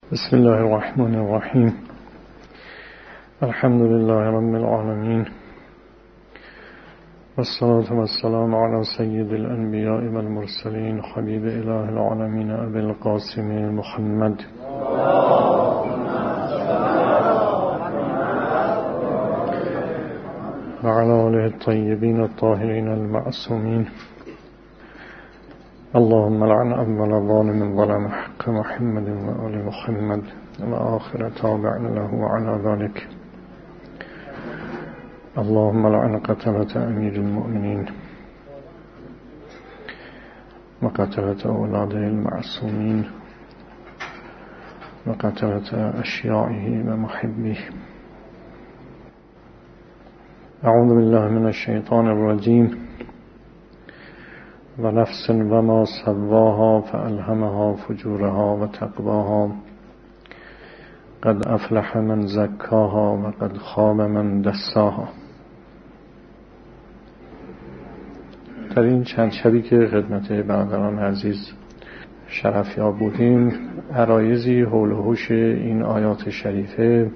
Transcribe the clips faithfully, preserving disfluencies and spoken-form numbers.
بسم الله الرحمن الرحیم. الحمد لله رب العالمین والصلاة والسلام على سید الانبیاء والمرسلین حبیب اله العالمین ابی القاسم محمد و علی آله الطیبین الطاهرین المعصومین. اللهم لعن اول ظالم ظلم حق محمد و آل محمد و آخر تابع له وعلى ذلك. اللهم لعن قتلة امیر المؤمنین و قتلة اولاده المعصومین و قتلة اشیاعه و محبه. اعوذ بالله من الشیطان الرجیم. و نفس و ما سواها فألهمها فجورها و تقواها قد افلح من زکاها و قد خاب من دساها. در این چند شبی که خدمت برادران عزیز شرفیاب بودیم، عرایضی حول و حوش این آیات شریفه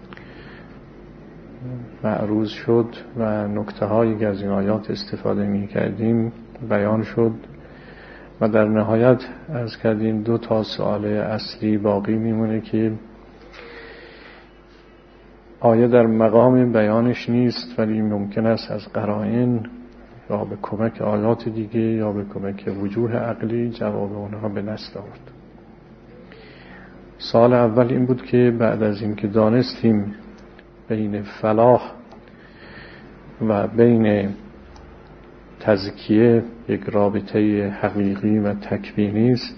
معروض شد و نکته هایی که از این آیات استفاده می کردیم بیان شد و در نهایت از کردیم دو تا سوال اصلی باقی میمونه که آیه در مقام بیانش نیست، ولی ممکن است از قرائن یا به کمک آیات دیگه یا به کمک وجوه عقلی جواب اونها به دست آورد. سوال اول این بود که بعد از این که دانستیم بین فلاح و بین تزکیه یک رابطه حقیقی و تکوینی است،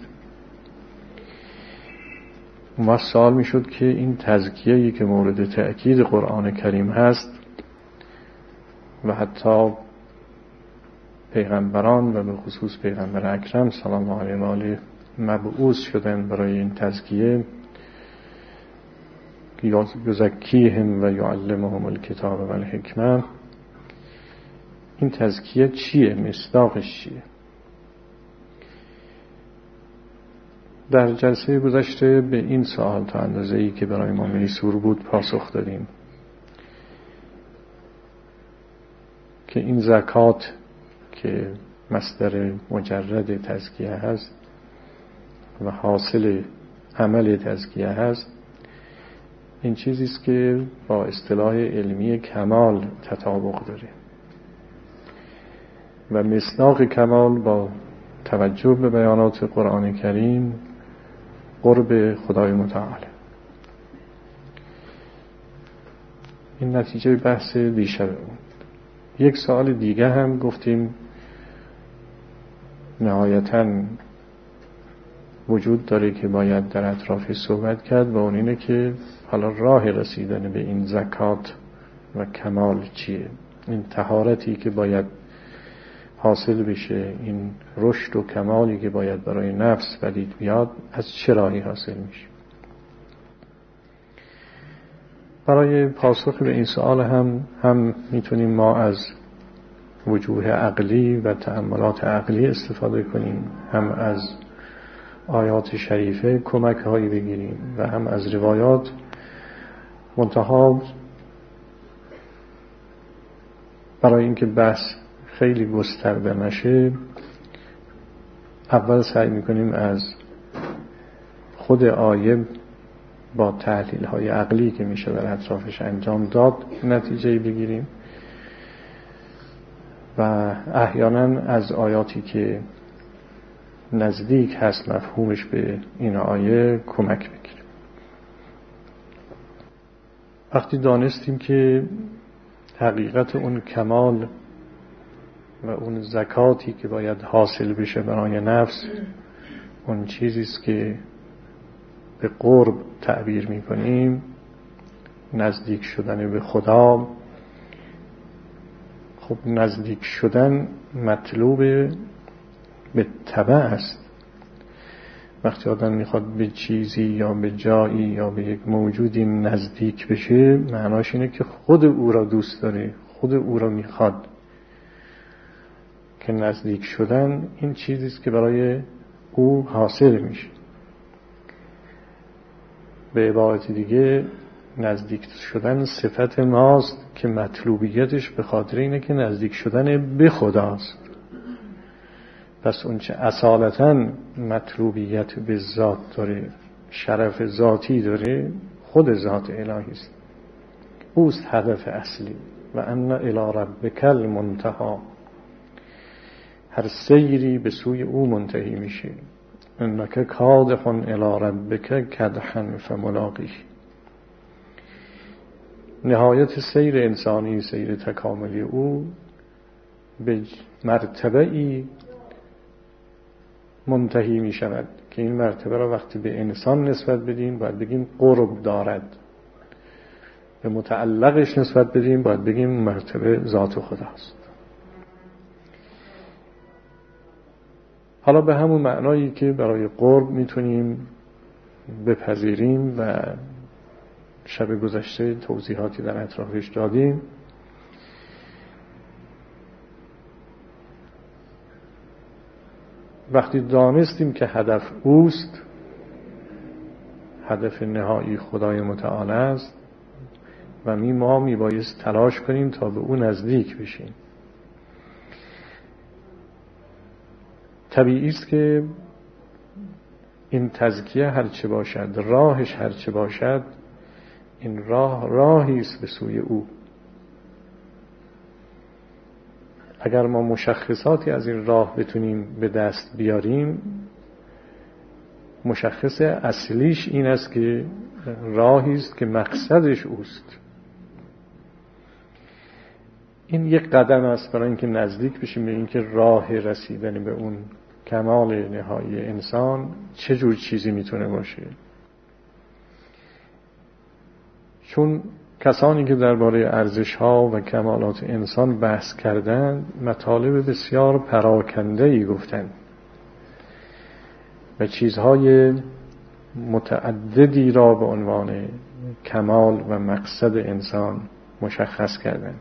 و سوال می شد که این تزکیه‌ای که مورد تأکید قرآن کریم هست و حتی پیغمبران و به خصوص پیغمبر اکرم صلی الله علیه و آله مبعوث شدن برای این تزکیه، یزکیهم و یعلمهم الکتاب و الحکمه، این تزکیه چیه؟ مصداقش چیه؟ در جلسه گذشته به این سوال تا اندازه‌ای که برای ما میسور بود پاسخ دادیم که این زکات که مصدر مجرد تزکیه هست و حاصل عمل تزکیه هست، این چیزی است که با اصطلاح علمی کمال تطابق داره و مصداق کمال با توجه به بیانات قرآن کریم قرب خدای متعال. این نتیجه بحث دیشب بود. یک سوال دیگه هم گفتیم نهایتاً وجود داره که باید در اطراف صحبت کرد و اون اینه که حالا راه رسیدن به این زکات و کمال چیه؟ این طهارتی که باید حاصل بشه، این رشد و کمالی که باید برای نفس پدید بیاد، از چه راهی حاصل میشه؟ برای پاسخ به این سوال هم هم میتونیم ما از وجوه عقلی و تأملات عقلی استفاده کنیم، هم از آیات شریفه کمک هایی بگیریم و هم از روایات. منتها برای اینکه بحث خیلی گسترده نشه، اول سعی میکنیم از خود آیه با تحلیل های عقلی که میشه در اطرافش انجام داد نتیجه بگیریم و احیانا از آیاتی که نزدیک هست مفهومش به این آیه کمک بگیریم. وقتی دانستیم که حقیقت اون کمال و اون زکاتی که باید حاصل بشه برای نفس اون چیزیست که به قرب تعبیر میکنیم، نزدیک شدن به خدا. خب نزدیک شدن مطلوب به تبع است. وقتی آدم میخواد به چیزی یا به جایی یا به یک موجودی نزدیک بشه، معناش اینه که خود او را دوست داره، خود او را میخواد. که نزدیک شدن این چیزیست که برای او حاصل میشه. به عبارت دیگه نزدیک شدن صفت ماست که مطلوبیتش به خاطر اینه که نزدیک شدن به خداست. پس اون چه اصالتاً مطلوبیت به ذات داره، شرف ذاتی داره، خود ذات الهی است. اوست هدف اصلی. و ان الی ربک المنتهی، هر سیری به سوی او منتهی میشه. انک کادح الی ربک کدحا فملاقیه. نهایت سیر انسانی، سیر تکاملی او به مرتبه ای منتهی می شود که این مرتبه را وقتی به انسان نسبت بدیم باید بگیم قرب دارد، به متعلقش نسبت بدیم باید بگیم مرتبه ذات خداست. حالا به همون معنایی که برای قرب میتونیم بپذیریم و شب گذشته توضیحاتی در اطرافش دادیم، وقتی دانستیم که هدف اوست، هدف نهایی خدای متعال است و می ما می بایست تلاش کنیم تا به او نزدیک بشیم. طبیعی است که این تزکیه هرچه باشد، راهش هرچه باشد، این راه راهی است به سوی او. اگر ما مشخصاتی از این راه بتونیم به دست بیاریم، مشخص اصلیش این است که راهی است که مقصدش اوست. این یک قدم است برای اینکه نزدیک بشیم به اینکه راه رسیدن به اون کمال نهایی انسان چه جور چیزی میتونه باشه. چون کسانی که درباره ارزش‌ها و کمالات انسان بحث کردند مطالب بسیار پراکنده‌ای گفتند و چیزهای متعددی را به عنوان کمال و مقصد انسان مشخص کردند.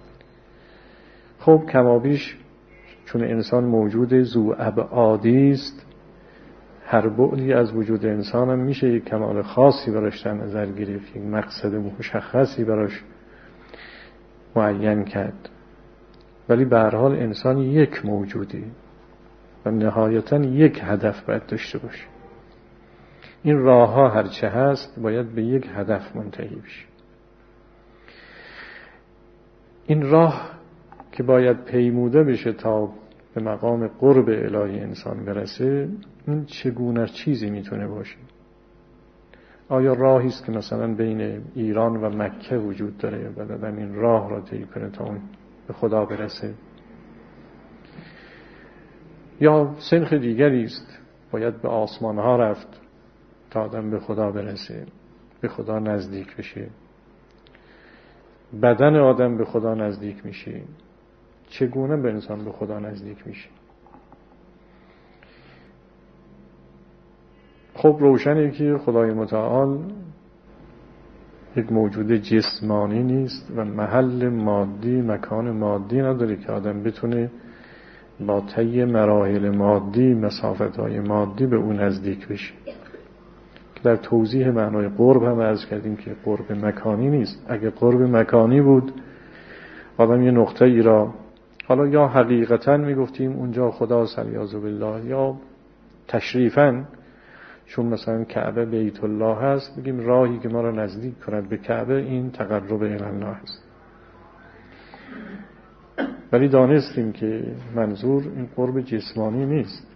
خب کمابیش چون انسان موجود ذو ابعادی است، هر بعدی از وجود انسان هم میشه یک کمال خاصی براش در نظر گرفت، یک مقصد مشخصی براش معین کرد. ولی به هر حال انسان یک موجودی و نهایتاً یک هدف باید داشته باشه. این راه ها هرچه هست باید به یک هدف منتهی بشه. این راه که باید پیموده بشه تا به مقام قرب الهی انسان برسه، این چگونه چیزی میتونه باشه؟ آیا راهی است که مثلا بین ایران و مکه وجود داره و بعدم این راه را طی کنه تا اون به خدا برسه؟ یا سنخ دیگری است، باید به آسمان ها رفت تا آدم به خدا برسه، به خدا نزدیک بشه؟ بدن آدم به خدا نزدیک میشه، چگونه به انسان به خدا نزدیک میشه؟ خب روشنه که خدای متعال یک موجود جسمانی نیست و محل مادی، مکان مادی نداره که آدم بتونه با طی مراحل مادی، مسافتهای مادی به اون نزدیک بشه. که در توضیح معنای قرب هم عرض کردیم که قرب مکانی نیست. اگه قرب مکانی بود آدم یه نقطه ای را، حالا یا حقیقتاً میگفتیم اونجا خدا علیاذ بالله، یا تشریفاً چون مثلا کعبه بیت الله هست بگیم راهی که ما را نزدیک کند به کعبه این تقرب الی الله است. ولی دانستیم که منظور این قرب جسمانی نیست.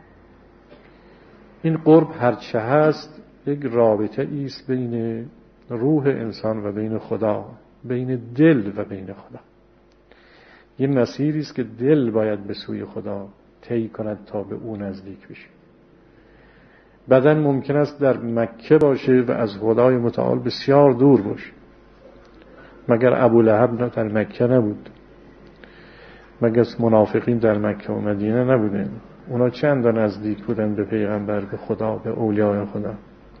این قرب هرچه هست یک رابطه ایست بین روح انسان و بین خدا، بین دل و بین خدا. یه مسیری است که دل باید به سوی خدا طی کند تا به او نزدیک بشه. بدن ممکن است در مکه باشه و از خدای متعال بسیار دور باشه. مگر ابولهب در مکه نبود؟ مگر منافقین در مکه و مدینه نبودن؟ اونا چند نزدیک بودن به پیغمبر، به خدا، به اولیاء خدا.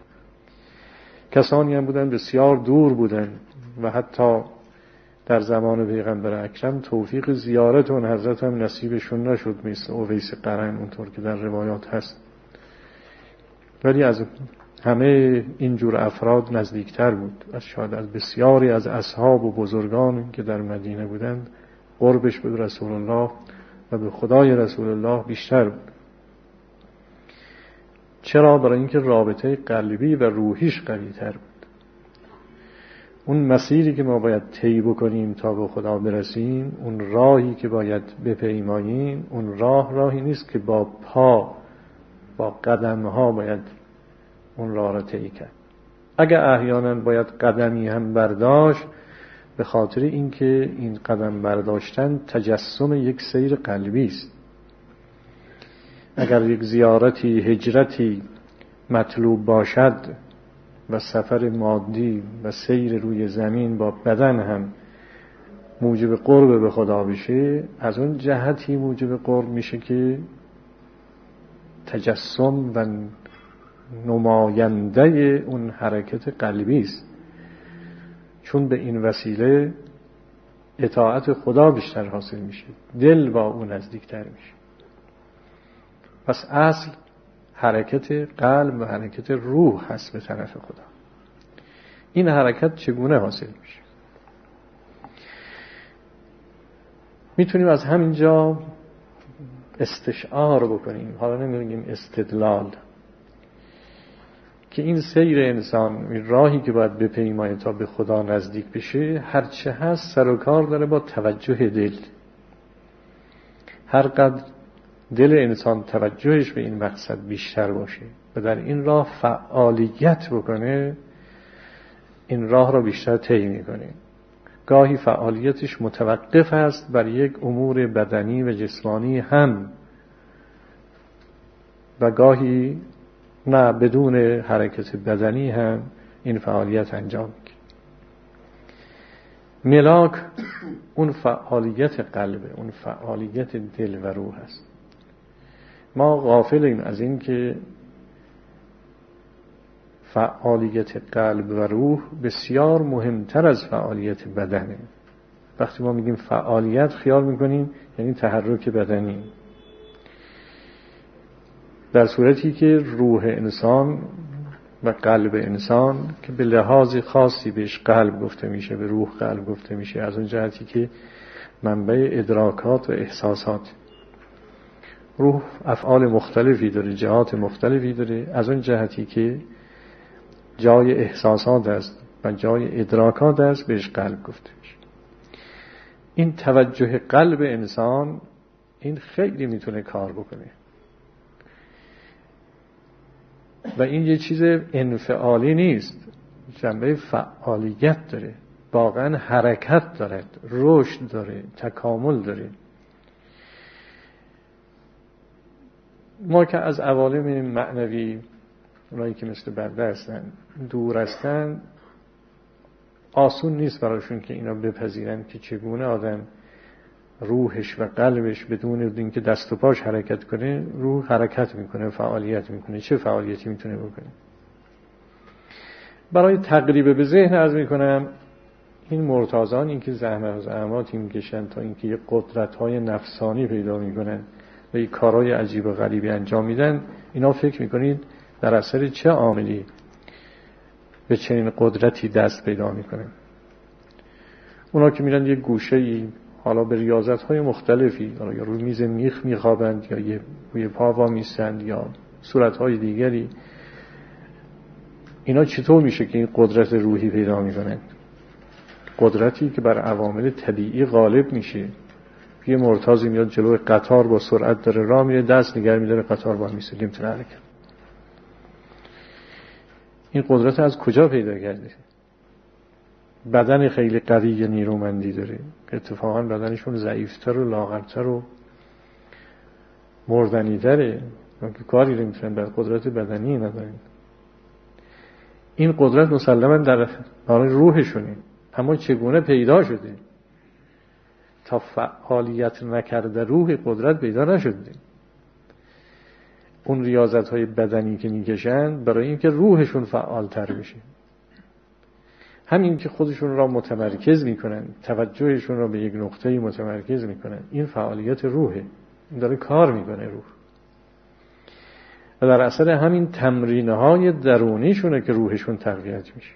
کسانی هم بودن بسیار دور بودن و حتی در زمان پیغمبر اکرم توفیق زیارت اون حضرت هم نصیبشون نشد، مثل اویس قرن اونطور که در روایات هست. ولی از همه اینجور افراد نزدیکتر بود از شاید از بسیاری از اصحاب و بزرگان که در مدینه بودند. قربش به رسول الله و به خدای رسول الله بیشتر بود. چرا؟ برای اینکه رابطه قلبی و روحیش قوی تر بود. اون مسیری که ما باید طی بکنیم تا به خدا برسیم، اون راهی که باید بپیماییم، اون راه راهی نیست که با پا با قدم ها باید اون راه را طی کرد. اگر احیانا باید قدمی هم برداشت، به خاطر اینکه این قدم برداشتن تجسم یک سیر قلبی است. اگر یک زیارتی، هجرتی مطلوب باشد و سفر مادی و سیر روی زمین با بدن هم موجب قرب به خدا بشه، از اون جهتی موجب قرب میشه که تجسم و نماینده اون حرکت قلبی است، چون به این وسیله اطاعت خدا بیشتر حاصل میشه، دل با اون نزدیکتر میشه. پس اصل حرکت قلب و حرکت روح هست به طرف خدا. این حرکت چگونه حاصل میشه؟ میتونیم از همینجا استشعار بکنیم، حالا نمیگیم استدلال، که این سیر انسان، این راهی که باید بپیماید تا به خدا نزدیک بشه، هرچه هست سر و کار داره با توجه دل. هر قدر دل انسان توجهش به این مقصد بیشتر باشه و در این راه فعالیت بکنه، این راه را بیشتر طی میکنه. گاهی فعالیتش متوقف است بر یک امور بدنی و جسمانی هم، و گاهی نه بدون حرکت بدنی هم این فعالیت انجام میده. ملاک اون فعالیت قلبه، اون فعالیت دل و روح است. ما غافلیم از این که فعالیت قلب و روح بسیار مهمتر از فعالیت بدنه. وقتی ما میگیم فعالیت خیال میکنیم یعنی تحرک بدنی، در صورتی که روح انسان و قلب انسان که به لحاظ خاصی بهش قلب گفته میشه، به روح قلب گفته میشه، از اون جهتی که منبع ادراکات و احساسات. روح افعال مختلفی داره، جهات مختلفی داره، از اون جهتی که جای احساسات است و جای ادراکات است بهش قلب گفته میشه. این توجه قلب انسان این خیلی میتونه کار بکنه و این یه چیز انفعالی نیست، جنبه فعالیت داره، واقعا حرکت دارد، رشد داره، تکامل داره. ما که از عوالم معنوی، اونایی که مثل برده هستن، دور هستن، آسون نیست براشون که اینا بپذیرن که چگونه آدم روحش و قلبش بدون اینکه دست و پاش حرکت کنه، روح حرکت میکنه، فعالیت میکنه. چه فعالیتی میتونه بکنه؟ برای تقریب به ذهن عرض میکنم، این مرتازان این که زحمت و زحماتی میکشن تا اینکه یک قدرت‌های نفسانی پیدا میکنن و یک کارهای عجیب و غریبی انجام میدن، اینا فکر میکنید در اثر چه عاملی به چنین قدرتی دست پیدا میکنن؟ اونا که میرن یک گوشه‌ای، حالا به ریاضت‌های مختلفی، حالا یا روی میز میخ میخوابند یا یه روی پا وامیستند یا صورت‌های دیگری، اینا چطور میشه که این قدرت روحی پیدا میکنند؟ قدرتی که بر عوامل طبیعی غالب میشه. یه مرتازی میاد جلوی قطار با سرعت داره راه میره، دست نگه میداره، قطار با میسه، نمیتونه حرکت. این قدرت از کجا پیدا کرده؟ بدن خیلی قوی نیرومندی داره، اتفاقا بدنشون ضعیفتر و لاغرتر و مردنی داره، که کاری نمیتونن، بر قدرت بدنی ندارن. این قدرت مسلما در روحشونه، اما چگونه پیدا شده؟ تا فعالیت نکرده روح قدرت پیدا نشده. اون ریاضت های بدنی که میکشن برای اینکه روحشون فعالتر بشه. همین که خودشون را متمرکز میکنن، توجهشون را به یک نقطه‌ای متمرکز میکنن، این فعالیت روحه، این داره کار میکنه روح. و در اثر همین تمرین‌های درونیشونه که روحشون تقویت میشه.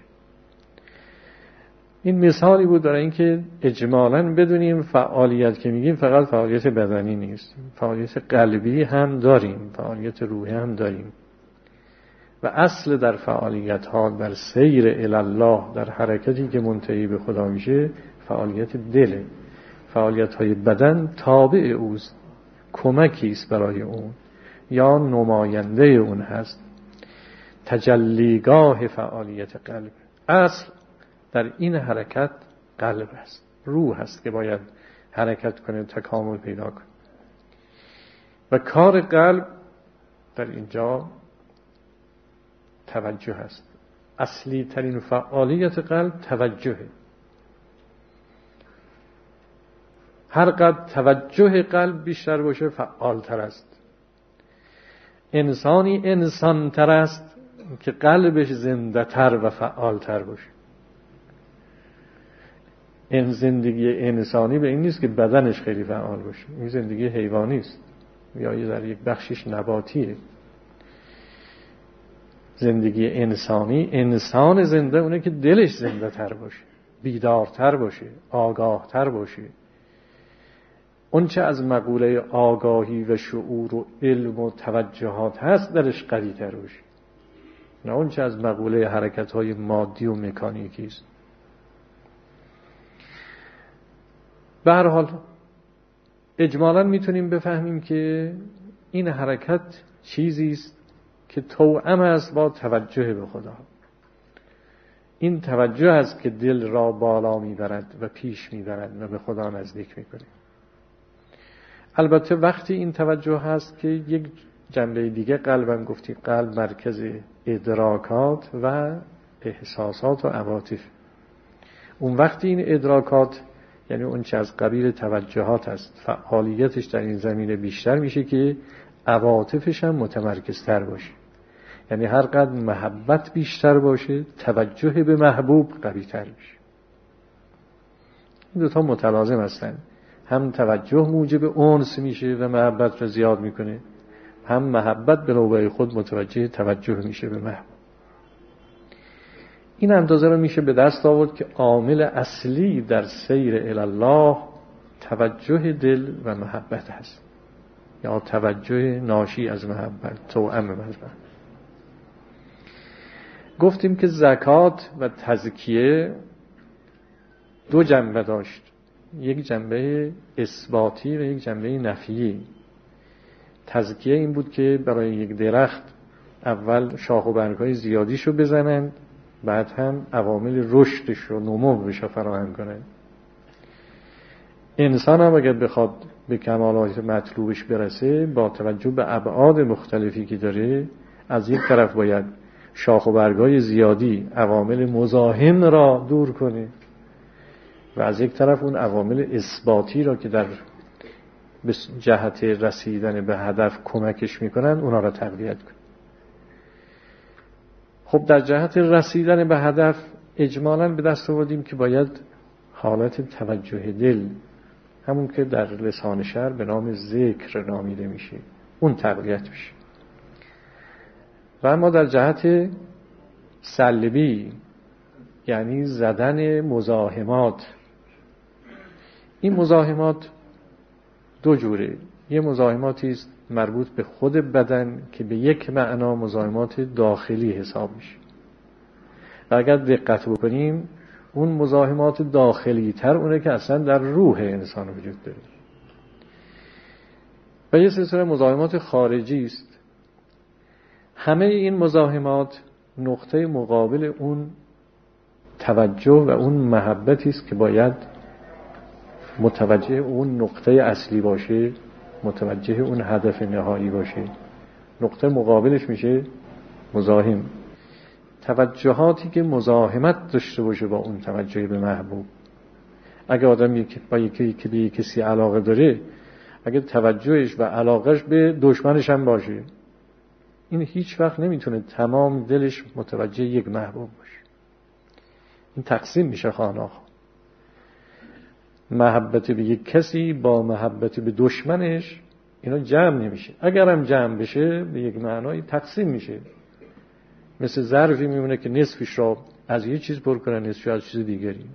این مثالی بود برای اینکه اجمالاً بدونیم فعالیت که میگیم فقط فعالیت بدنی نیست، فعالیت قلبی هم داریم، فعالیت روحی هم داریم و اصل در فعالیت ها، در سیر الی الله، در حرکتی که منتهی به خدا میشه، فعالیت دل. فعالیت های بدن تابع اوست، کمکی است برای اون یا نماینده اون هست، تجلیگاه فعالیت قلب. اصل در این حرکت قلب است، روح است که باید حرکت کنه، تکامل پیدا کنه. و کار قلب در اینجا توجه است. اصلی ترین فعالیت قلب توجهه. هر قدر توجه قلب بیشتر باشه فعال تر است. انسانی انسان تر است که قلبش زنده تر و فعال تر باشه. این زندگی انسانی به این نیست که بدنش خیلی فعال باشه، این زندگی حیوانی است یا در یک بخشش نباتیه. زندگی انسانی، انسان زنده اونه که دلش زنده تر باشه، بیدارتر باشه، آگاه تر باشه. اون چه از مقوله آگاهی و شعور و علم و توجهات هست درش قوی تر باشه، نه اون چه از مقوله حرکت های مادی و مکانیکی است. به هر حال اجمالاً میتونیم بفهمیم که این حرکت چیزی است که توأم است با توجه به خدا. این توجه است که دل را بالا میبرد و پیش میبرد و به خدا نزدیک میکنه. البته وقتی این توجه هست که یک جنبه دیگه قلبم گفتی، قلب مرکز ادراکات و احساسات و عواطف. اون وقتی این ادراکات، یعنی اون چه از قبیل توجهات است، فعالیتش در این زمینه بیشتر میشه که عواطفش هم متمرکزتر باشه. یعنی هر قدر محبت بیشتر باشه توجه به محبوب قوی تر میشه. این دوتا متلازم هستن. هم توجه موجب انس میشه و محبت رو زیاد میکنه، هم محبت به نوبه خود متوجه توجه میشه به محبوب. این اندازه رو میشه به دست آورد که عامل اصلی در سیر الی الله توجه دل و محبت هست، یا توجه ناشی از محبت، توأم محبت. گفتیم که زکات و تزکیه دو جنبه داشت، یک جنبه اثباتی و یک جنبه نفیی. تزکیه این بود که برای یک درخت اول شاخ و برگ‌های زیادیشو بزنند، بعد هم عوامل رشدش رو، نموش رو فراهم کنند. انسان هم اگر بخواد به کمالات مطلوبش برسه، با توجه به ابعاد مختلفی که داره، از یک طرف باید شاخ و برگ‌های زیادی عوامل مزاحم را دور کنه و از یک طرف اون عوامل اثباتی را که در جهت رسیدن به هدف کمکش میکنن اونا را تقویت کنه. خب در جهت رسیدن به هدف اجمالاً به دست آوردیم که باید حالت توجه دل، همون که در لسان شعر به نام ذکر نامیده میشه، اون تقویت میشه. و اما در جهت سلبی، یعنی زدن مزاحمات، این مزاحمات دو جوره. یه مزاحماتی است مربوط به خود بدن که به یک معنا مزاحمات داخلی حساب میشه و اگر دقت بکنیم اون مزاحمات داخلی تر اونه که اصلا در روح انسان وجود داره و یه سلسله مزاحمات خارجی است. همه این مزاحمات نقطه مقابل اون توجه و اون محبتی است که باید متوجه اون نقطه اصلی باشه، متوجه اون هدف نهایی باشه. نقطه مقابلش میشه مزاحم. توجهاتی که مزاحمت داشته باشه با اون توجه به محبوب. اگه آدم یک با یکی که به کسی علاقه داره، اگه توجهش و علاقهش به دشمنش هم باشه، این هیچ وقت نمیتونه تمام دلش متوجه یک محبوب باشه. این تقسیم میشه خاناخ. محبت به یک کسی با محبت به دشمنش اینا جمع نمیشه. اگرم جمع بشه به یک معنای تقسیم میشه، مثل ظرفی میمونه که نصفش را از یه چیز پر کنه، نصفش از چیز دیگری.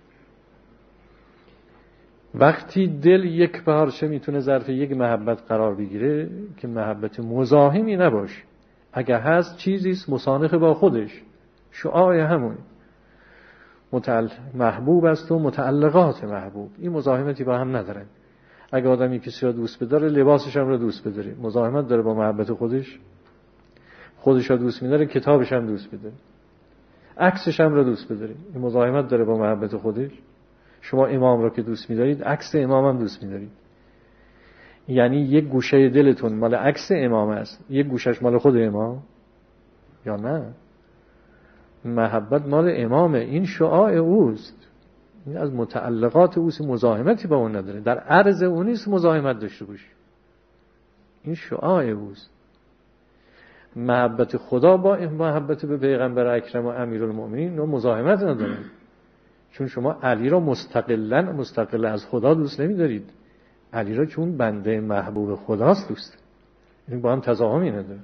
وقتی دل یک پارچه میتونه ظرف یک محبت قرار بگیره که محبت مزاحمی نباشه، اگر هست چیزیست مسانخ با خودش، شعاع همون متعل... محبوب است و متعلقات محبوب، این مزاحمتی با هم ندارن. اگه آدمی کسی را دوست بداره لباسش هم را دوست بداره، مزاحمت داره با محبت خودش؟ خودش را دوست می‌داره کتابش هم دوست بداره، عکسش هم را دوست بداره، این مزاحمت داره با محبت خودش؟ شما امام را که دوست می‌دارید عکس امام هم دوست می‌دارید، یعنی یک گوشه دلتون مال عکس امام است، یک گوشش مال خود امام یا نه؟ محبت مال امامه، این شعاع اوست، این از متعلقات اوست، مزاحمتی با اون نداره، در عرض اون نیست مزاحمت داشته باشه، این شعاع اوست. محبت خدا با محبت به پیغمبر اکرم و امیرالمؤمنین و مزاحمت نداره، چون شما علی را مستقلا مستقل از خدا دوست نمی‌دارید، علی را چون بنده محبوب خداست دوست، این با هم تضاهمی نداره.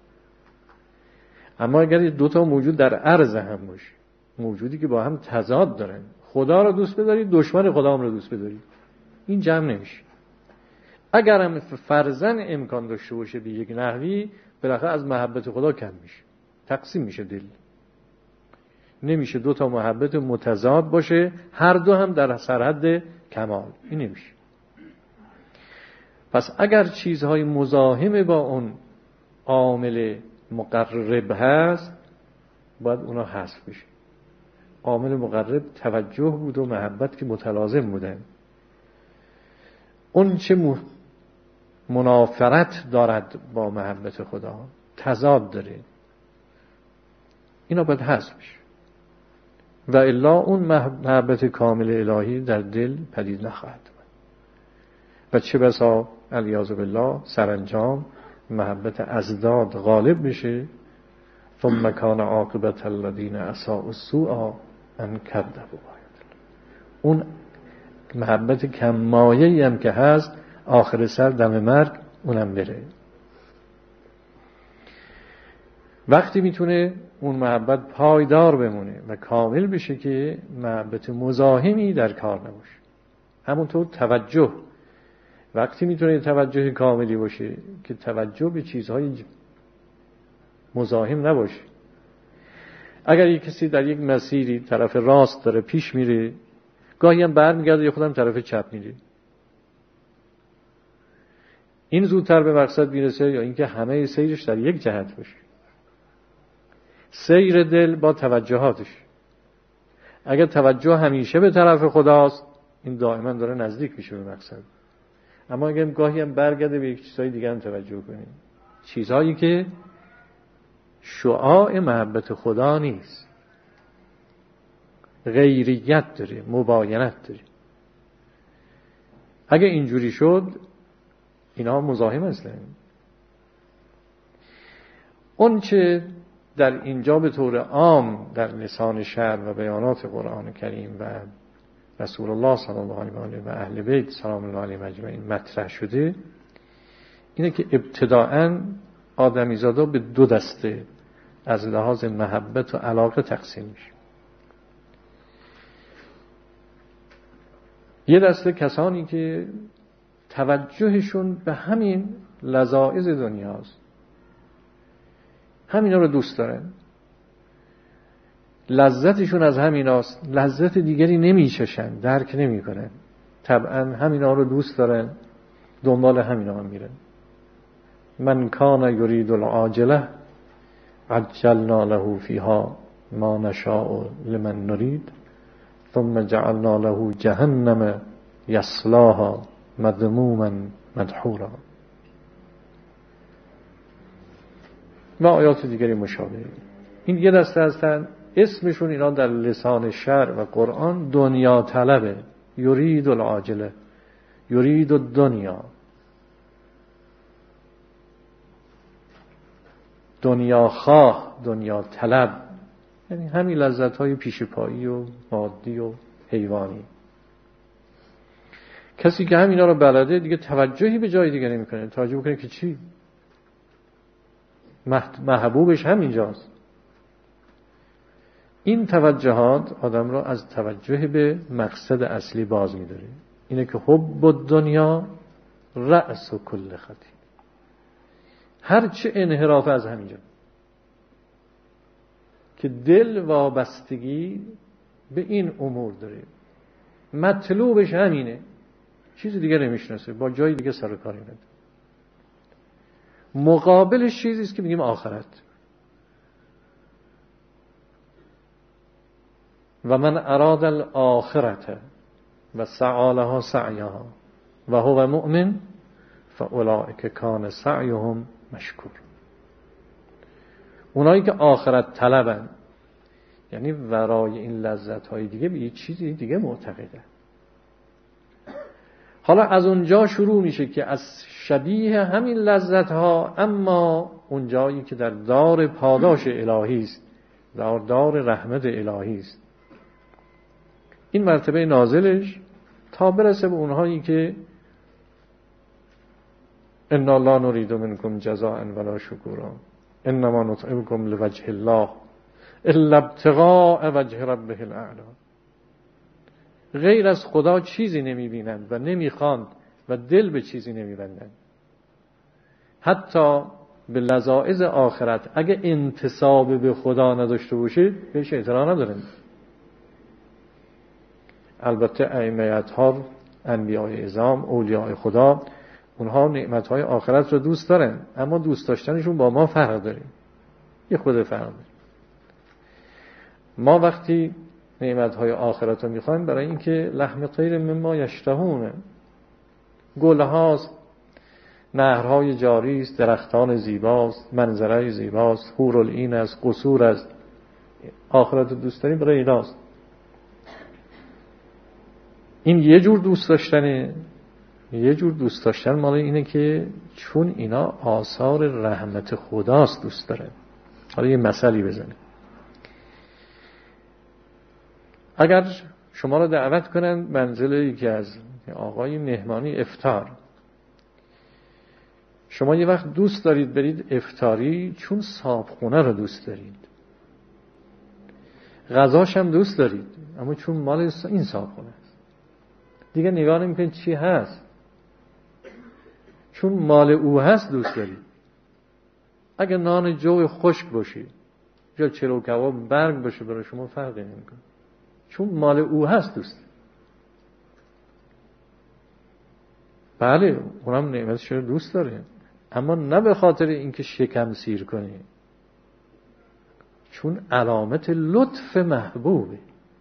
اما اگر دو تا موجود در عرض هم باشه، موجودی که با هم تضاد دارن، خدا را دوست بدارید دشمن خدا هم را دوست بدارید، این جمع نمیشه. اگر هم فرضاً امکان داشته باشه به یک نحوی، بالاخره از محبت خدا کم میشه، تقسیم میشه دل، نمیشه دو تا محبت متضاد باشه هر دو هم در سرحد کمال، این نمیشه. پس اگر چیزهای مزاحم با اون عامل مقرب هست باید اونا حذف بشه. عامل مقرب توجه بود و محبت که متلازم بودن. اون چه منافرت دارد با محبت خدا، تضاد داره، اینا باید حذف بشه و الا اون محبت کامل الهی در دل پدید نخواهد و چه بسا علیاذ بالله سرانجام محبت ازداد غالب بشه. ثم کان عاقبت الذین اساءوا السوء ان کذبوا. اون محبت کم مایه‌ای هم که هست آخر سر دم مرگ اونم بره. وقتی میتونه اون محبت پایدار بمونه و کامل بشه که محبت مزاحمی در کار نباشه. همونطور توجه وقتی میتونه توجه کاملی باشه که توجه به چیزهای مزاحم نباشه. اگر یک کسی در یک مسیری طرف راست داره پیش میره، گاهی هم برمیگرده یا خودم طرف چپ میره، این زودتر به مقصد میرسه یا اینکه همه سیرش در یک جهت باشه؟ سیر دل با توجهاتش. اگر توجه همیشه به طرف خداست این دائما داره نزدیک میشه به مقصد. اما اگر گاهی هم برگرده به یک چیزهای دیگه هم توجه کنیم، چیزهایی که شعاع محبت خدا نیست، غیریت داره، مباینت داره. اگر اینجوری شد اینا مزاحم هستن. اون چه در اینجا به طور عام در لسان شرع و بیانات قرآن کریم و رسول الله صلی الله علیه و آله و اهل بیت سلام الله علیهم اجمعین مطرح شده اینه که ابتداءً آدمیزادا به دو دسته از لحاظ محبت و علاقه تقسیم میشه. یه دسته کسانی که توجهشون به همین لذایذ دنیاست، همینا رو دوست دارن، لذتشون از همیناست، لذت دیگری نمیچشن، درک نمیکنن، طبعا همینا رو دوست دارن، دنبال همینا هم میرن. من کان یرید العاجله عجلنا له فیها ما نشاء لمن نرید ثم جعلنا له جهنم یصلاها مذموما مدحورا و آیات دیگری مشابه. این یه دسته هستن اسمشون اینا در لسان شرع و قرآن دنیا طلبه، یرید العاجله، یرید الدنیا، دنیا خواه، دنیا طلب، یعنی همین لذت های پیش پایی و مادی و حیوانی. کسی که همینا رو بلده دیگه توجهی به جای دیگه نمیکنه. توجه بکنه که چی؟ محبوبش همینجاست. این توجهات آدم را از توجه به مقصد اصلی باز می‌داره. اینه که حب الدنیا رأس کل خطیئه. هر چه انحراف از همینجا که دل وابستگی به این امور داره، مطلوبش همینه، چیز دیگه نمیشناسه، با جای دیگه سر کاری نداره. مقابلش چیزی است که میگیم آخرت. و من اراد الاخرته و سعی لها سعیها و هو مؤمن فاولئک کان سعیهم مشکور. اونایی که آخرت طلبن، یعنی ورای این لذت های دیگه به یه چیزی دیگه معتقده. حالا از اونجا شروع میشه که از شبیه همین لذت ها، اما اونجایی که در دار پاداش الهی است، در دار رحمت الهی است، این مرتبه نازلش تا برسه به اونهایی که انا لا نريد منکم جزاء ولا شکورا انما نطعمکم لوجه الله الا ابتغاء وجه ربه الاعلی. غیر از خدا چیزی نمیبینند و نمیخواند و دل به چیزی نمیبندند. حتی به لذائذ آخرت اگه انتساب به خدا نداشته باشید بهش اعتنا ندارند. البته ائمه اطهار، انبیاء اعظام، اولیاء خدا، اونها نعمتهای آخرت رو دوست دارن، اما دوست داشتنشون با ما فرق داره. یه خود فرق داره. ما وقتی نعمتهای آخرت رو میخوایم برای اینکه لحم طیر مما یشتهونه، گل هاست، نهرهای جاری است، درختان زیباست، منظره زیباست، حورالعین است، قصور است، آخرت رو دوست داریم برای ایناست. این یه جور دوست داشتنه. یه جور دوست داشتن مال اینه که چون اینا آثار رحمت خداست دوست داره. حالا یه مثالی بزنه. اگر شما رو دعوت کنن منزل یکی از آقای مهمانی افطار، شما یه وقت دوست دارید برید افطاری چون صابخونه رو دوست دارید، غذاش هم دوست دارید، اما چون مال این صابخونه است دیگه نگاه نمی‌کنید چی هست، چون مال او هست دوست دارید. اگه نان جو خشک باشه یا چلو کباب برگ باشه برای شما فرقی نمی‌کنه، چون مال او هست دوست دارید. بله اونم نعمتش رو دوست داره، اما نه به خاطر اینکه شکم سیر کنه، چون علامت لطف محبوبه.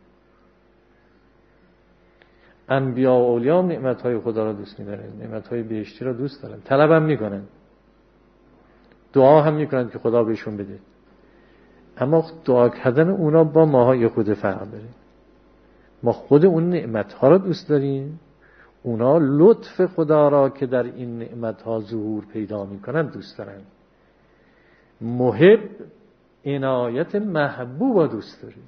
انبیا و اولیاء نعمتهای خدا را دوست می‌دارن، نعمتهای بهشتی را دوست دارن، طلب هم میکنن، دعا هم میکنن که خدا بهشون بده، اما دعا کردن اونا با ماها یه خود فرق داره. ما خود اون نعمتها را دوست داریم، اونا لطف خدا را که در این نعمتها ظهور پیدا میکنن دوست دارن. محب عنایت محبوب را دوست داره.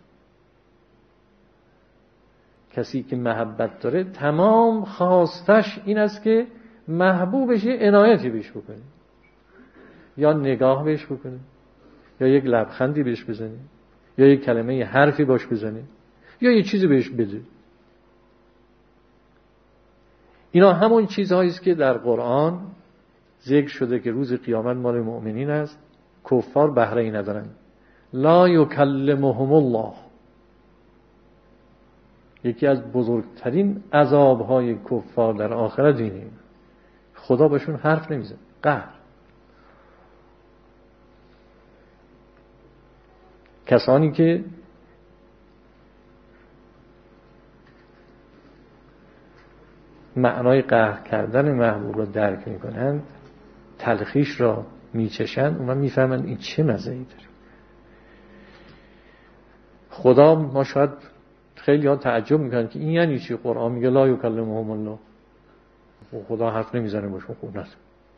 کسی که محبت داره تمام خواستش این است که محبوبش یه عنایتی بهش بکنه، یا نگاه بهش بکنه، یا یک لبخندی بهش بزنه، یا یک کلمه یه حرفی باش بزنه، یا یه چیزی بهش بده. اینا همون چیزهایی است که در قرآن ذکر شده که روز قیامت مال مؤمنین است. کفار بهره ای ندارن. لا یکلمهم الله. یکی از بزرگترین عذابهای کفار در آخرت اینه، خدا بهشون حرف نمیزنه، قهر. کسانی که معنای قهر کردن محبوب را درک میکنند، تلخیش را میچشند، اونها میفهمند این چه مزه‌ای داره. خدا، ما شاید خیلی ها تعجب میکنن که این یعنی چی؟ قرآن میگه لا یکلمهم الله، خدا حرف نمیزنه باشون. خود نست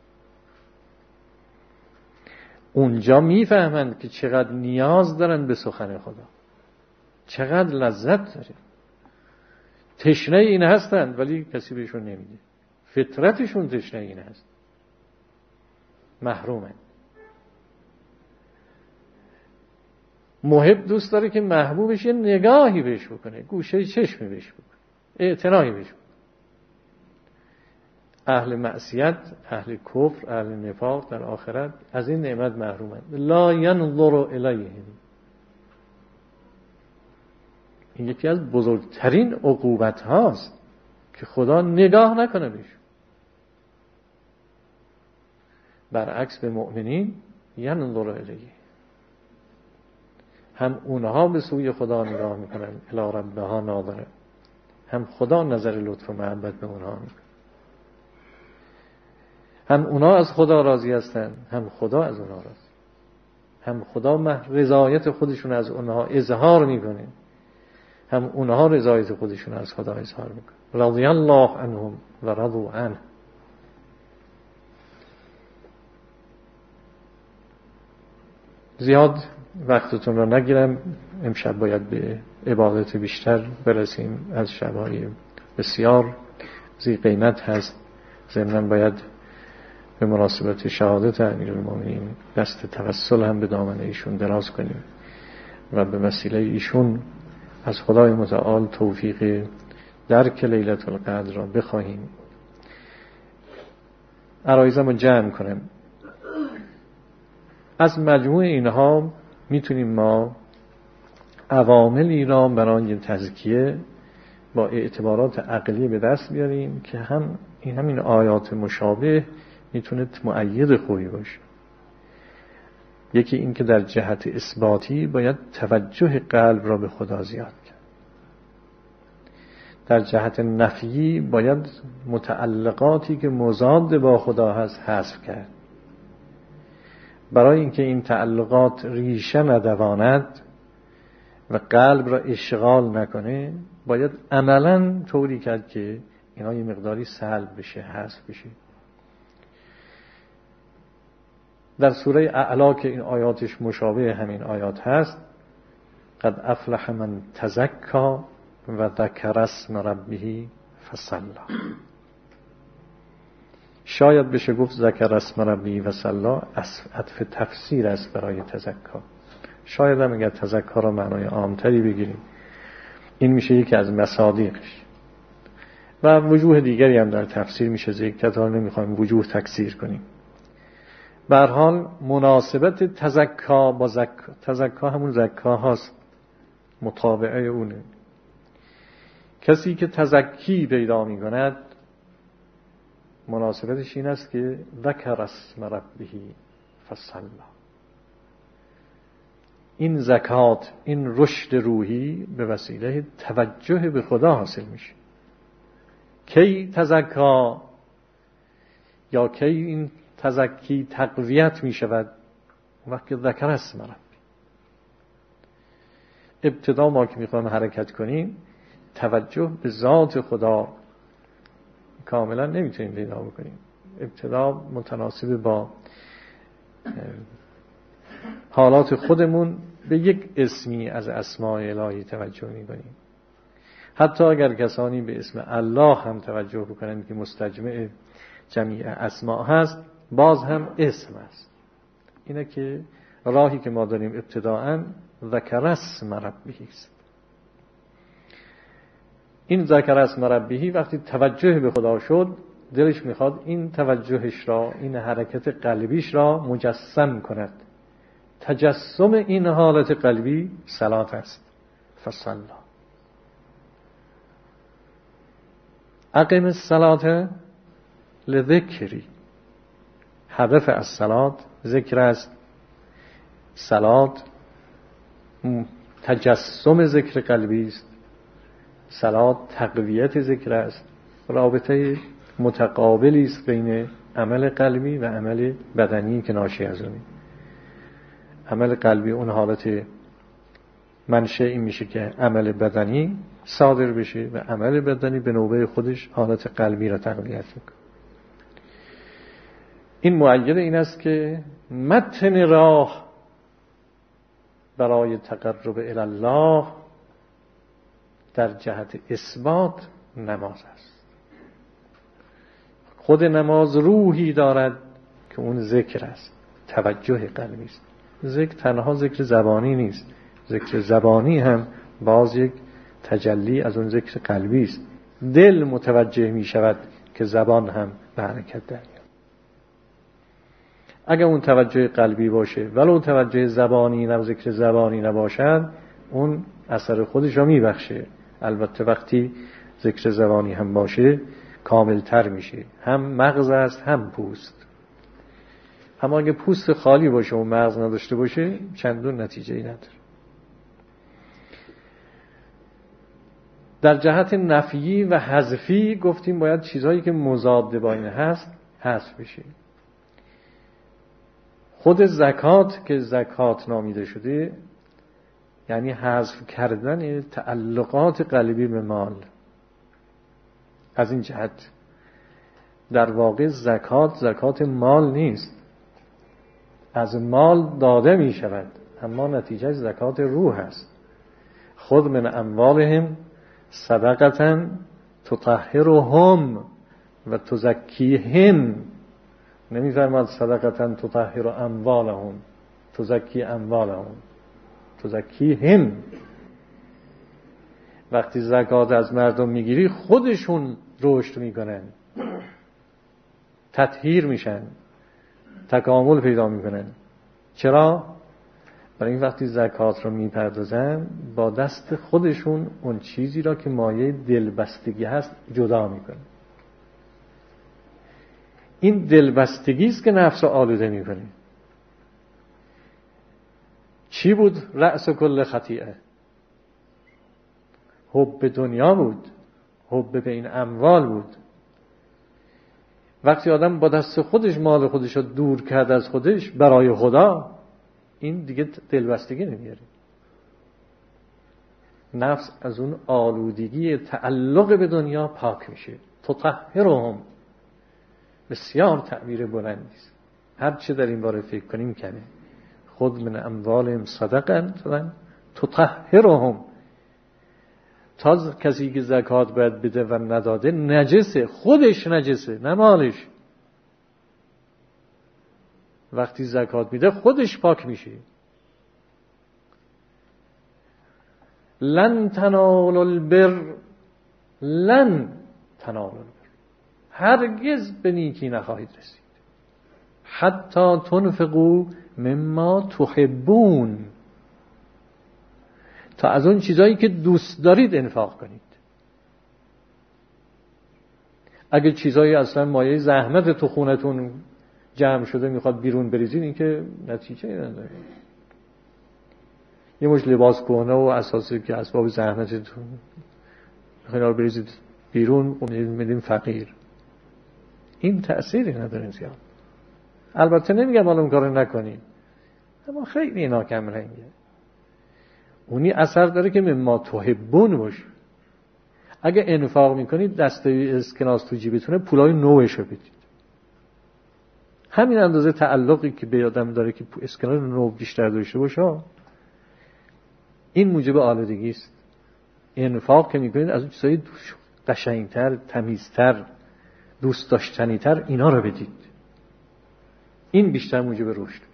اونجا میفهمند که چقدر نیاز دارن به سخن خدا، چقدر لذت داره. تشنه این هستند ولی کسی بهشون نمیده. فطرتشون تشنه این هست، محرومن. محب دوست داره که محبوبش یه نگاهی بهش بکنه، گوشه چشمی بهش بکنه، اعتنایی بهش بکنه. اهل معصیت، اهل کفر، اهل نفاق در آخرت از این نعمت محرومند. لا ینظر الیهم. این یکی از بزرگترین عقوبت هاست که خدا نگاه نکنه بهش. برعکس به مؤمنین ینظر الیهم، هم اونها به سوی خدا نگاه میکنن، الی ربها ناظرون، هم خدا نظر لطف و محبت به اونها میکنه. هم اونها از خدا راضی هستن، هم خدا از اونها راضی. هم خدا رضایت خودشون از اونها اظهار میکنه، هم اونها رضایت خودشون از خدا اظهار میکنه. رضی الله عنهم و رضوا عنه. زیاد وقتتون رو نگیرم، امشب باید به عبادت بیشتر برسیم. از شبهای بسیار ذی قیمت هست. ضمناً باید به مناسبت شهادت امیرالمومنین دست توسل هم به دامن ایشون دراز کنیم و به وسیله ایشون از خدای متعال توفیق درک لیلة القدر را بخواهیم. عرایزم رو جمع کنم. از مجموع اینها میتونیم ما عواملی را برای تزکیه با اعتبارات عقلی به دست بیاریم که هم این همین آیات مشابه میتونه مؤید خوبی باشه. یکی این که در جهت اثباتی باید توجه قلب را به خدا زیاد کرد. در جهت نفیی باید متعلقاتی که مضاد با خدا هست حذف کرد. برای اینکه این تعلقات ریشه ندواند و قلب را اشغال نکنه باید عملاً طوری کرد که اینا یه مقداری سلب بشه، حذف بشه. در سوره اعلا که این آیاتش مشابه همین آیات هست، قد افلح من تزکا و ذکر اسم ربه فصلی. شاید بشه گفت ذکر اسم ربه و صلی عطف تفسیر است برای تزکا. شاید هم اگر تزکا را معنای عامتری بگیریم این میشه یکی از مصادیقش. و وجوه دیگری هم در تفسیر میشه ذکر کرد، نمیخوایم وجوه تکثیر کنیم. به هر حال مناسبت تزکا با زکا، تزکا همون زکا هاست، مطابعه اونه. کسی که تزکی پیدا می کند مناسبتش این است که ذکر اسم ربه فصلی. این زکات، این رشد روحی به وسیله توجه به خدا حاصل میشه. کی تزکا یا کی این تزکی تقویت می شود؟ وقتی ذکر اسم ربی. ابتدا ما که میخوایم حرکت کنیم توجه به ذات خدا کاملا نمیتونیم پیدا بکنیم. ابتدا متناسب با حالات خودمون به یک اسمی از اسماء الهی توجه میکنیم. حتی اگر کسانی به اسم الله هم توجه بکنند که مستجمع جمیع اسماء هست، باز هم اسم است. اینه که راهی که ما داریم ابتداءً ذکر اسم ربه است. این ذکر اسم ربه وقتی توجه به خدا شد، دلش میخواد این توجهش را، این حرکت قلبیش را مجسم کند. تجسم این حالت قلبی صلات است. فصلی. اقیم الصلاة لذکری. هدف از صلات ذکر است. صلات تجسم ذکر قلبی است. صلات تقویت ذکر است. رابطه متقابلی است بین عمل قلبی و عمل بدنی که ناشی از اونه. عمل قلبی اون حالت منشأ این میشه که عمل بدنی صادر بشه و عمل بدنی به نوبه خودش حالت قلبی را تقویت میکنه. این مؤید این است که متن راه برای تقرب الی الله در جهت اثبات نماز است. خود نماز روحی دارد که اون ذکر است، توجه قلبی است. ذکر تنها ذکر زبانی نیست، ذکر زبانی هم باز یک تجلی از اون ذکر قلبی است. دل متوجه می شود که زبان هم به حرکت در میاد. اگر اون توجه قلبی باشه ولو توجه زبانی نه، ذکر زبانی نباشد، اون اثر خودش رو میبخشه. البته وقتی ذکر زبانی هم باشه کامل تر میشه، هم مغز است هم پوست. اما اگه پوست خالی باشه و مغز نداشته باشه چندون نتیجه ای نداره. در جهت نفیی و حذفی گفتیم باید چیزهایی که مضاد با این هست حذف بشه. خود زکات که زکات نامیده شده یعنی حذف کردن تعلقات قلبی به مال. از این جهت در واقع زکات زکات مال نیست، از مال داده می شود، اما نتیجه زکات روح است. خود من اموالهم صدقة تطهرهم و تزکیهم. نمی فرماد صدقة تطهر اموالهم، تزکی اموالهم، تزکیهم. وقتی زکات از مردم میگیری خودشون رشد میکنن، تطهیر میشن، تکامل پیدا میکنن. چرا؟ برای این وقتی زکات رو میپردازن با دست خودشون اون چیزی را که مایه دلبستگی هست جدا میکنن. این دلبستگی است که نفس رو آلوده میکنه. چی بود رأس کل خطیئه؟ حب دنیا بود، حب به این اموال بود. وقتی آدم با دست خودش مال خودش رو دور کرد از خودش برای خدا، این دیگه دلبستگی نمیاره. نفس از اون آلودگی تعلق به دنیا پاک میشه. تطهرهم بسیار تعبیر بلندی است. هر چه در این باره فکر کنیم کمه. خود من اموالهم صدقه تطهرهم. تا کسی که زکات باید بده و نداده نجسه، خودش نجسه نه مالش. وقتی زکات میده خودش پاک میشه. لن تنالوا البر، لن تنالوا البر، هرگز به نیکی نخواهید رسید حتی تنفقوا مما تحبون، تا از اون چیزایی که دوست دارید انفاق کنید. اگه چیزایی اصلا مایه زحمت تو خونتون جمع شده میخواد بیرون بریزید، این که نتیجه نداره. یه مش لباس کهنه و اساسی که اسباب زحمتتون میخواین رو بریزید بیرون و میدیم فقیر، این تأثیری نداره زیاد. البته نمیگم حالا اون کارو نکنید، اما خیلی اینا کم رنگه. اونی اثر داره که مما تحبون باشه. اگه انفاق میکنید دسته اسکناس تو جیبتونه پولای نوشو بدید. همین اندازه تعلقی که به آدم داره که اسکناس نو بیشتر داشته باشه، این موجب آلودگی است. انفاق که میکنید از اون چیزای قشنگتر، تمیزتر، دوست داشتنیتر اینا رو بدید. این بیشتر موجب رشد میشه.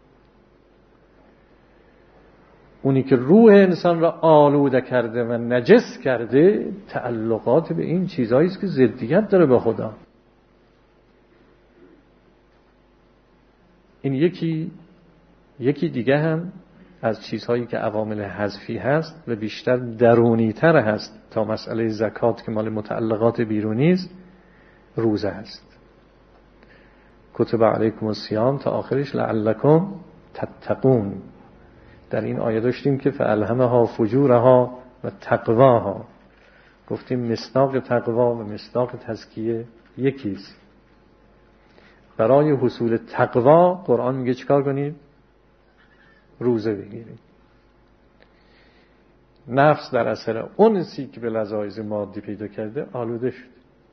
اونی که روح انسان را آلوده کرده و نجس کرده تعلقات به این چیزهایی است که ضدیت داره با خدا. این یکی یکی دیگه هم از چیزهایی که عوامل حذفی هست و بیشتر درونی تر هست تا مسئله زکات که مال متعلقات بیرونی است، روزه هست. کتب علیکم الصیام تا آخرش لعلکم تتقون. در این آیه داشتیم که فالهمها فجورها و تقواها. گفتیم مصداق تقوا و مصداق تزکیه یکیست. برای حصول تقوا قرآن میگه چیکار کنید؟ روزه بگیرید. نفس در اثر اونسی که به لذایذ مادی پیدا کرده آلوده شد.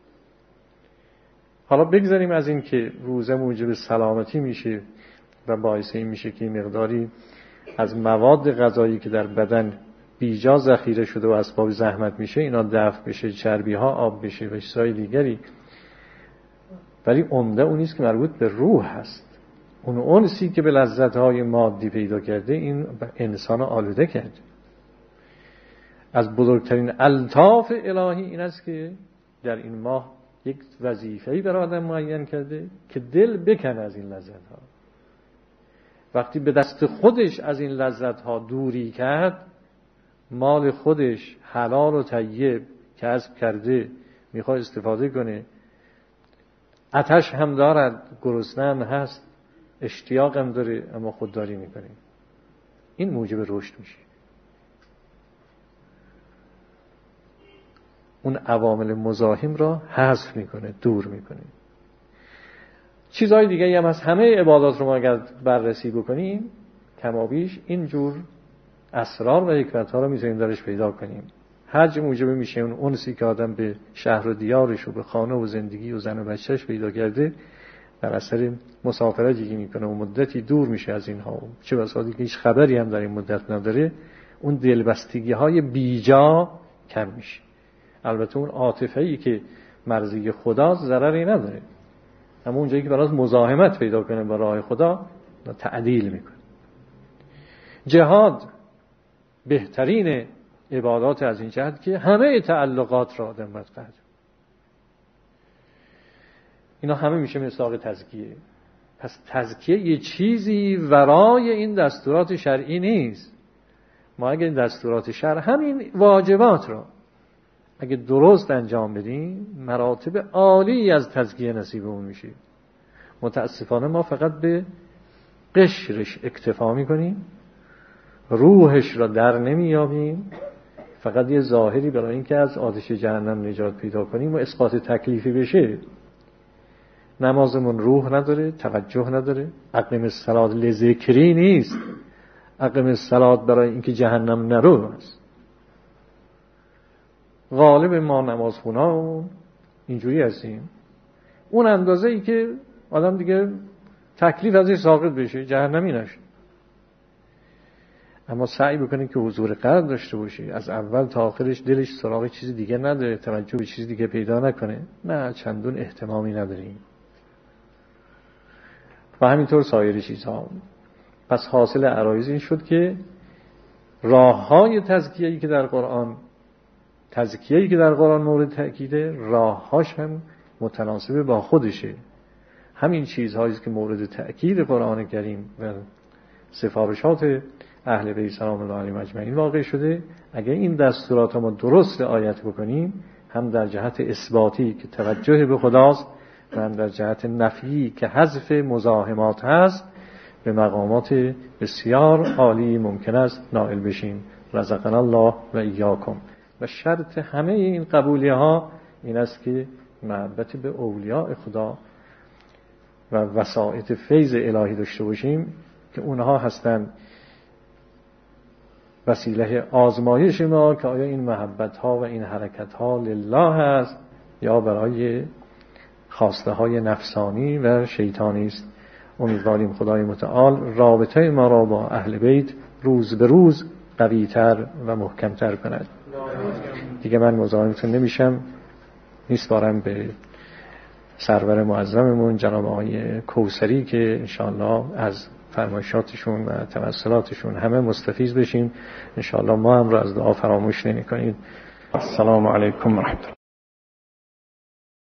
حالا بگذاریم از این که روزه موجب سلامتی میشه و باعث این میشه که مقداری از مواد غذایی که در بدن بیجا ذخیره شده و اسباب زحمت میشه اینا دفع بشه، چربی ها آب بشه و چیزهای دیگری. ولی عمده اون نیست که مربوط به روح هست. اون اونسی که به لذت‌های مادی پیدا کرده این انسان آلوده کرده. از بزرگترین الطاف الهی این است که در این ماه یک وظیفه‌ای بر آدم معین کرده که دل بکنه از این لذت‌ها. وقتی به دست خودش از این لذت‌ها دوری کرد، مال خودش حلال و طیب کسب کرده میخواد استفاده کنه، آتش هم دارد، گرسنه هم هست، اشتیاق هم داره، اما خودداری میکنه، این موجب رشد میشه. اون عوامل مزاحم را حذف میکنه، دور میکنه. چیزهای دیگه هم از همه عبادات رو ما اگر بررسی بکنیم کمابیش اینجور اسرار و حکمت‌ها رو میتونیم درش پیدا کنیم. حج موجب میشه اون انسی که آدم به شهر و دیارش و به خانه و زندگی و زن و بچهش پیدا کرده در اثر مسافرتی که میکنه و مدتی دور میشه از اینها، چه بسا دیگه هیچ خبری هم در این مدت نداره، اون دلبستگی های بیجا کم میشه. البته اون عاطفه‌ای که مرضی خداست ضرری نداره، اما اونجایی که براش مزاحمت پیدا کنه با راه خدا تعدیل میکنه. جهاد بهترین عبادات از این جهت که همه تعلقات را آدم باید قطع. اینا همه میشه مصداق تزکیه. پس تزکیه یه چیزی ورای این دستورات شرعی نیست. ما اگه این دستورات شرع همین واجبات را اگه درست انجام بدیم مراتب عالی از تزکیه نصیبمون میشه. متاسفانه ما فقط به قشرش اکتفا میکنیم، روحش را در نمیابیم، فقط یه ظاهری برای اینکه از آتش جهنم نجات پیدا کنیم و اسقاط تکلیفی بشه. نمازمون روح نداره، توجه نداره. اقیم الصلاة لذکری نیست، اقیم الصلاة برای اینکه جهنم نرو است. غالب ما نمازخونا اینجوری هستیم، اون اندازه ای که آدم دیگه تکلیف ازش ساقط بشه، جهنمی نشه. اما سعی بکنید که حضور قلب داشته باشی، از اول تا آخرش دلش سراغ چیز دیگه نداره، توجه به چیز دیگه پیدا نکنه، نه چندون اهتمامی نداریم. و همینطور سایر چیزها. پس حاصل عرایض این شد که راه‌های تزکیه‌ای که در قرآن تزکیه‌ای که در قرآن مورد تأکیده، راه‌هاش هم متناسب با خودشه. همین چیزهایی که مورد تأکید قرآن کریم و سفارشات اهل بیت سلام الله علیهم اجمعین واقع شده، اگر این دستورات ما درست رعایت بکنیم، هم در جهت اثباتی که توجه به خداست و هم در جهت نفی که حذف مزاحمات هست، به مقامات بسیار عالی ممکن است نائل بشیم. رزقنا الله و ایاکم. و شرط همه این قبولی ها این است که محبت به اولیاء خدا و وسائط فیض الهی داشته باشیم که اونها هستند وسیله آزمایش ما که آیا این محبت ها و این حرکت ها لله است یا برای خواسته های نفسانی و شیطانی است. امیدواریم خدای متعال رابطه ما را با اهل بیت روز به روز قوی‌تر و محکم‌تر کند. دیگه من مزاحمتون نمیشم، میسپارم به سرور معظممون جناب آقای کوثری که انشاءالله از فرمایشاتشون و توسلاتشون همه مستفیض بشیم. انشاءالله ما هم را از دعا فراموش نمی کنید. السلام علیکم و رحمت الله.